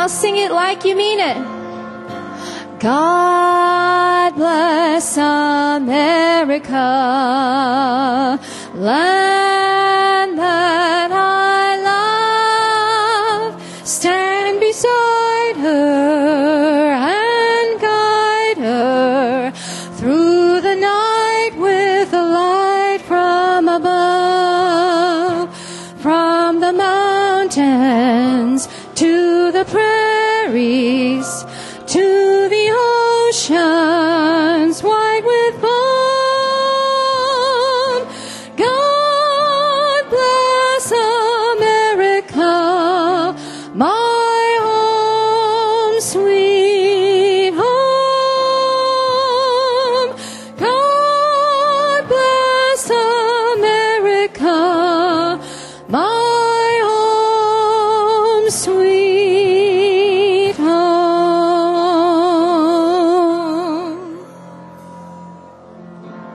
Now sing it like you mean it. God bless America, land that I love. Stand beside her and guide her through the night with a light from above. From the mountains to the prairies, to the oceans white with foam. God bless America, my home, sweet home. God bless America, my